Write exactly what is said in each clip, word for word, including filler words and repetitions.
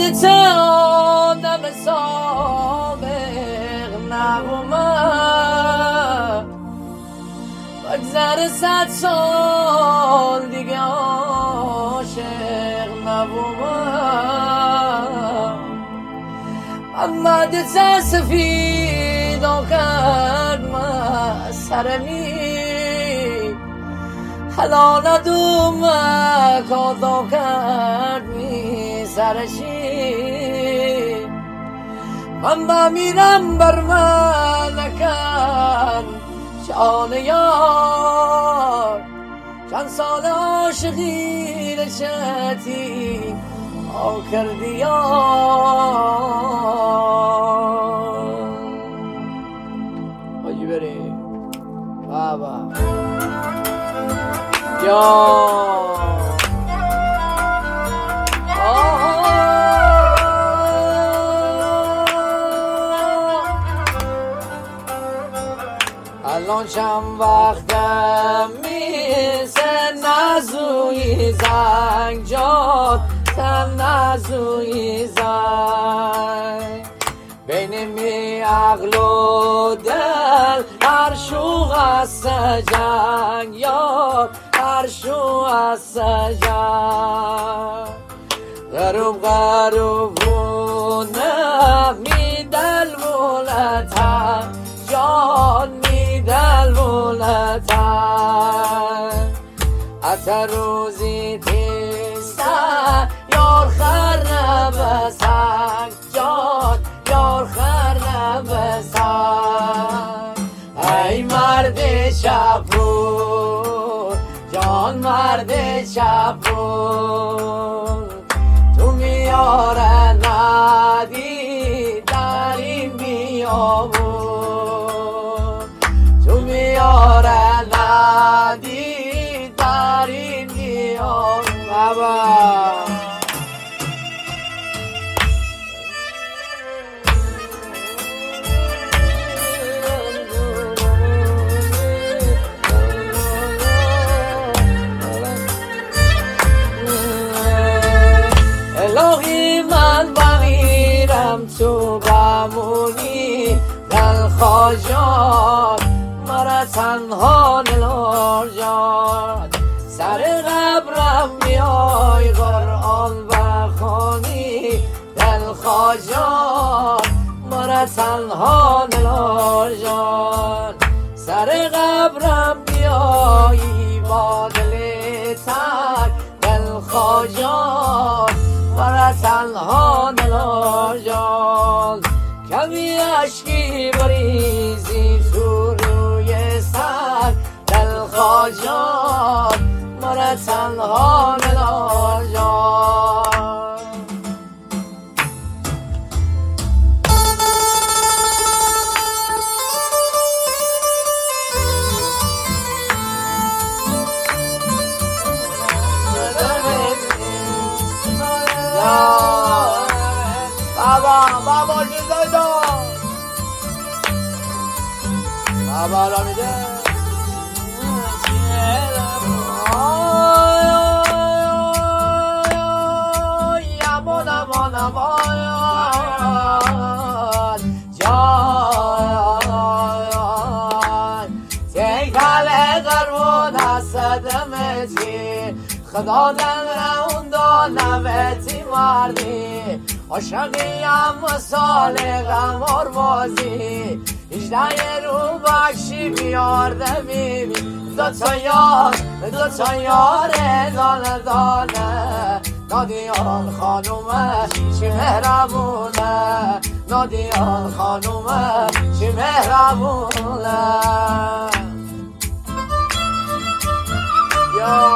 دت آدم سابق نبومد بگذر صد سال دیگه عاشق نبومد محمد سر سفید و کرد من سرمی حالا ندومه کادا کرد می سرشی من بمیرم بر من نکن شان یار چند سال عاشقی رشتی آ کردی یار آجی بریم بابا یا الان چند وقتم میسه نزوی زنگ جاد تن نزوی زنگ بین می عقل و دل هر شو از جنگ یار هر شو از جنگ غروب غروبونه می دل ولتن جان می دل ولتن حتی روزی تیسته یار خر نبسن جان یار خر نبسن ای مرد شبرون جان مرد شبرون تو میاره ندی در این بیابون تو میاره ندی در این بیابون بابا الهی من بمیرم تو بمونی دل خواجات مرا تنها نلار جان سر قبرم بیای قرآن بخوانی دل خواجات مرا تنها نلار جان سر قبرم بیایی با دل تک دل خواجات مرا تنها نلار جان کمی عشقی بریزی تو روی سر دل خواجات مرا تنها نلار جان بابا بابا جزای دا بابا را میده امان امان امان جان تکل قرون هستدمتی خدا دن روندا نویتی مردی عاشقیم مثال غمار بازی هجده رو بخشی بیارده میبین دوتا یار دوتا یار دانه دانه نادیان خانومه چی مهربونه نادیان خانومه چی مهربونه یا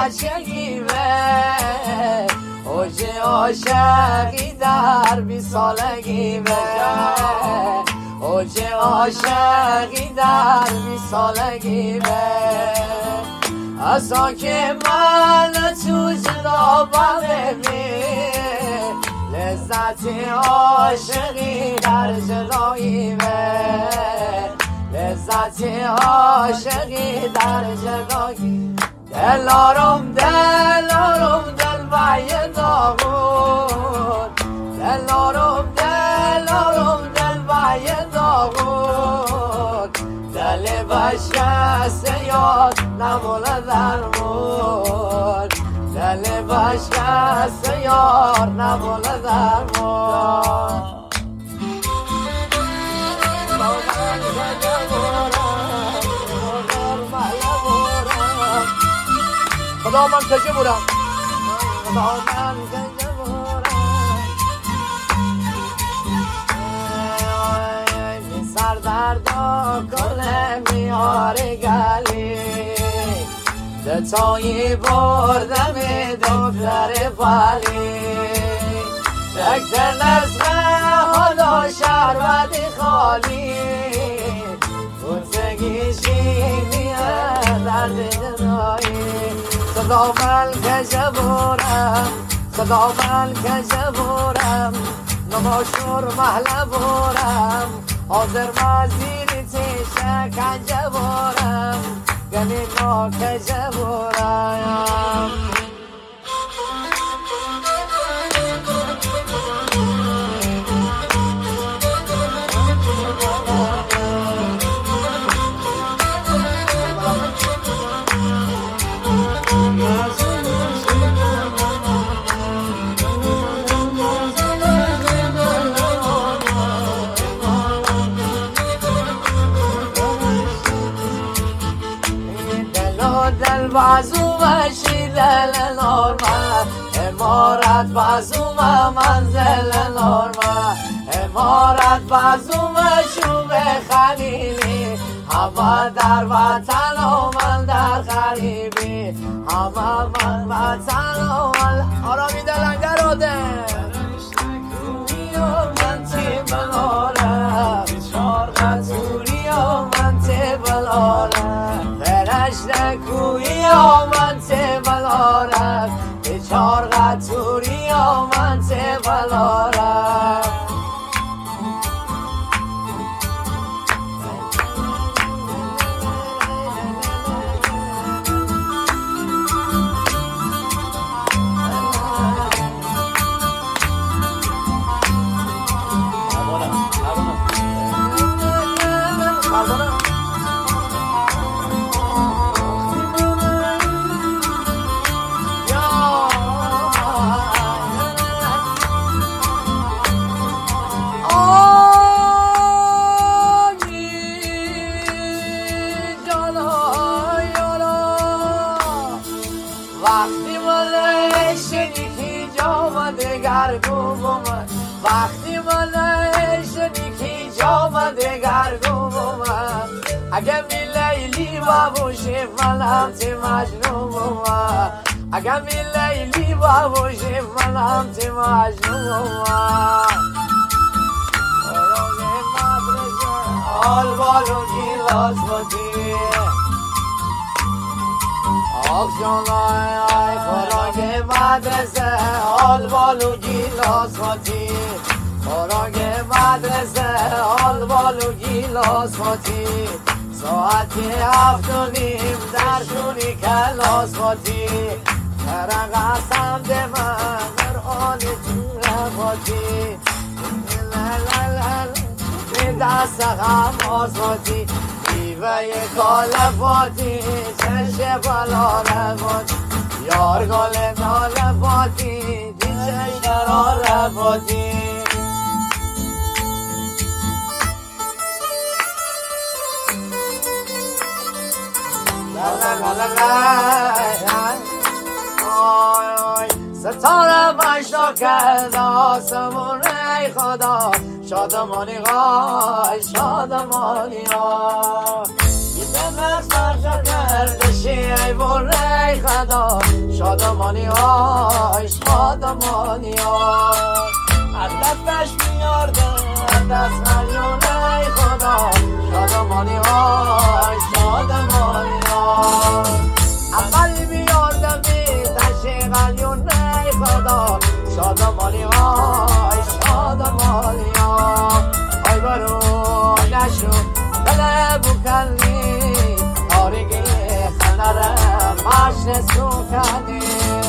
بچگی به اوج عاشقی در بی سالگی به اوج عاشقی در بی سالگی به اصلا که من تو جدا ببین لذت عاشقی در جدایی به لذت عاشقی در جدایی دلارم دلارم دل بای داغون دلارم دلارم دل بای داغون دل بشکست یاد نمونه درمون دل بشکست یار نمونه درمون خدا من کجا بودم خدا من کجا بودم این سردردا کل میاره گلی دتایی بردم دکتر پلی دکتر نزغه حالا شربت خالی گرزگی شیمیه درد جنایی صدا من کجا بورم صدا من کجا بورم نماشور محله بورم حاضر مزید تیشه کجا بورم گلی نا کجا بورم دل بازومشی دل نورمه امارت بازومه منزل نورمه امارت بازومشو به خلیلی همه در وطن و من در غریبی همه من وطن و من آرامی دلنگه رو ده من تی بلاره چار غزوری و من تی بلاره فرشته کوی و من تی بلاره چار غزوری و من تی بلاره وقتی من شدی که جام دگر گوم وقتی من شدی که جام دگر گوم اگه می لیلی بابوشی من هم تی مجنوم اگه می لیلی بابوشی من هم تی مجنوم آل بالو گیلاس بودی آخشانای آی خوراک مدرسه آل بالو گیلاس ماتی خوراک مدرسه آل بالو گیلاس ماتی ساعتی هفت و نیم درشونی کلاس ماتی کرن قسم ده من در آن جوره ماتی دست غم آزماتی دیوه کالفاتی چشه بلاره باتی یار گل ناله باتی دی چشه راره باتی ستاره مشتا کرد آسمون ای خدا شادمانی غای شادمانی ها یه دمت مشتا کرد شیعی بر ای خدا شادمانی های شادمانی های از دستش میاردم از دست ملیونه خدا شادمانی های شادمانی های اولی بیاردم بی دشت ملیونه خدا شادمانی های شادمانی های ای برو نشو بله بکنی آرگی خنره ماشن سوکنی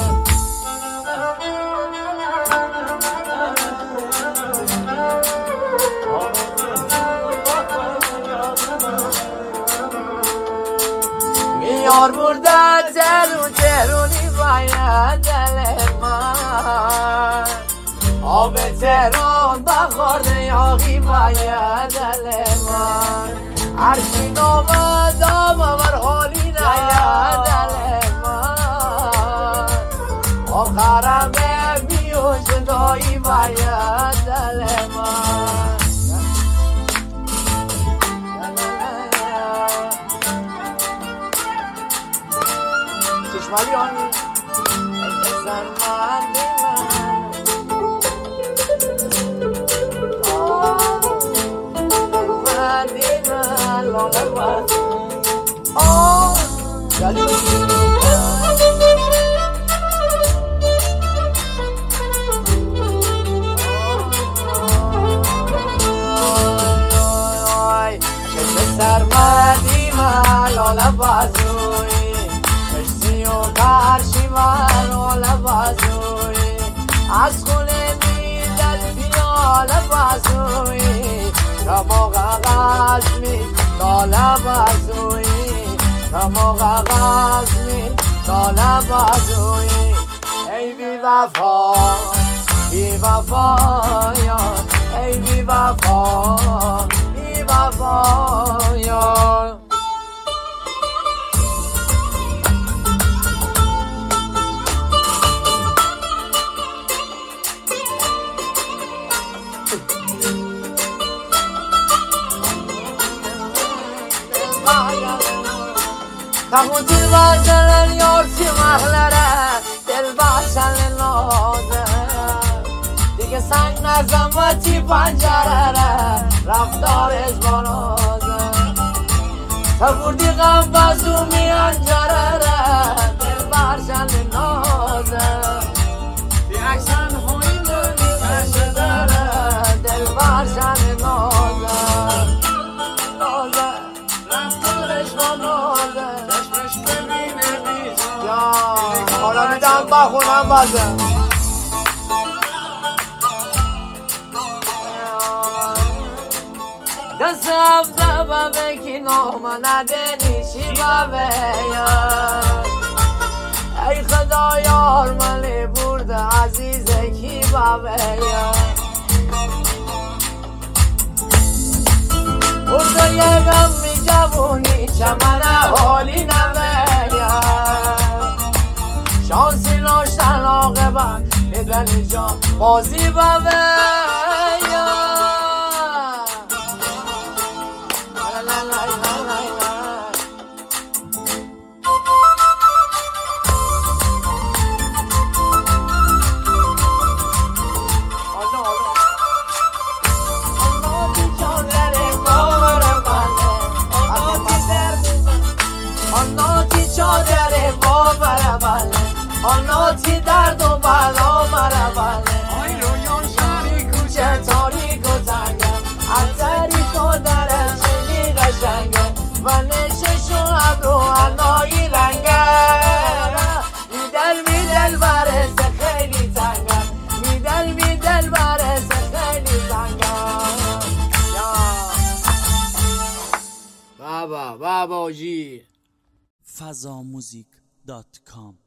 میار برده ترون ترونی باید دل من آب ترون بخورده یاقی باید دل من هرچی نامد آمور حالی نید دل من آخرم بیو جدایی باید دل من چشمالی آنی بزن من آه جلی چشم سرمدی من لاله بازوی کشتی و کرشی من لاله بازوی از خونه میدل پیاله بازوی رماغ غزمی لاله بازوی رماغ غزمی لاله بازوی ای بی وفا بی وفا ای بی وفا بی وفا یا تمون دل باشن یارچی محلره دل باشن نازه دیگه سنگ نزم و تی پنجره رفتار ازبانازه تبوردی غم بازو می انجره دل باشن نازه بی اکسن خوی دلی بشه داره دل باشن نازه نازه رفتارش با نازه حالا میدم بخونم بازم دستم زبا بکی نام ندنی چی بابه ای خدا یار ملی برده عزیزه کی بابه برده یه غم می جوونی چمنه حالی نمه شانسی ناشتن آقابت میدنی جان بازی بابه آناتی درد و بلا مرا بله آی رویان شهری کوچه تاریک و تنگم از تاریک و درم چنی قشنگم و نشش و ابرو انایی رنگم میدل میدل برسه خیلی تنگم میدل میدل برسه خیلی تنگم بابا بابا جی فضاموزیک دات کام